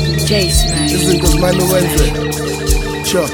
Izinto zimane wenze. Sure.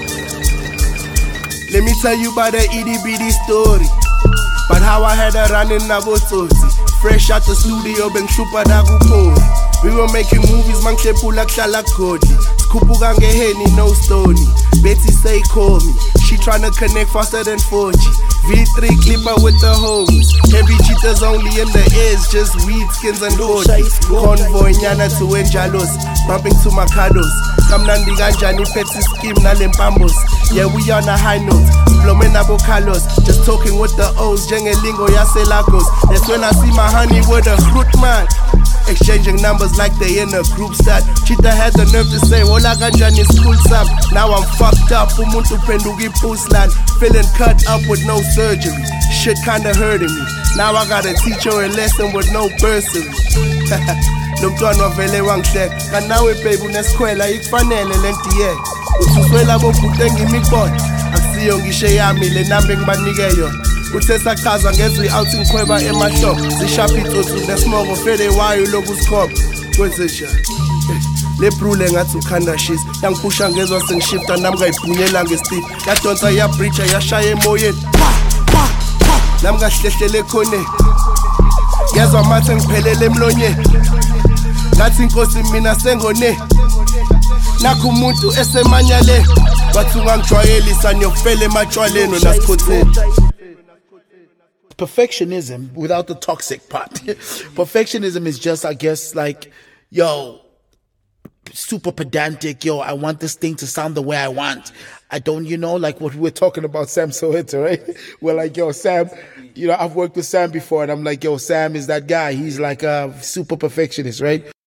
Let me tell you about the itty bitty story. But how I had a run in Nabotsotsi. Fresh out the studio, been super dagu. We were making movies, man klepula khlala kodi. Skupuka ngeheni, no stony. Betty say call me. She tryna connect faster than 4G. V3 clipper with the homies. Heavy cheaters only in the ears, just weed skins and bodies. Convoy nyana to enjalos, bumping to Macados. Kamnandi ganjani petty scheme nalempambos. Yeah, we on a high note. Blomena bocalos, just talking with the O's. Jengelingo yaselagos. That's when I see my honey with a fruit man. Exchanging numbers like they in a group chat. Cheetah had the nerve to say, Ola ganjani school sap. Now I'm fucked up, umuntu pendugi puslan. Feeling cut up with no surgery. Shit kinda hurting me. Now I gotta teach her a lesson with no bursary. Lomntwana vele wangihleka. Kanawe babe uneskhwela ikufanele lenti ye. Ususwela bobhuti engimibona. Akusiyo ngisho yami le namba engibanike yona. Uthe sachaza ngezwe outing khweba emashop. Zishaphi itsotsi nesmongo fele wayo lokusikhopha. Kwenze njani? Le brule ngathi ukhanda shisa. Yangiphusha ngezwa sengishifta nami ngayibhunyela ngestip. Yadonsa yabreacha yashaya emoyeni. Nami ngahlehlele khoneni. Ngezwa mathe ngiphelele emlonyeni. Ngathi inkosi mina sengone. Nakho umuntu esemanyale. Bathi ungangijwayelisa niyofela ematshwaleni nasikhotheni. Perfectionism without the toxic part. Perfectionism is just, I guess, like, yo, super pedantic. Yo, I want this thing to sound the way I want. I don't, like what we were talking about Sam Soweto, right? We're like, yo, Sam, I've worked with Sam before and I'm like, yo, Sam is that guy. He's like a super perfectionist, right?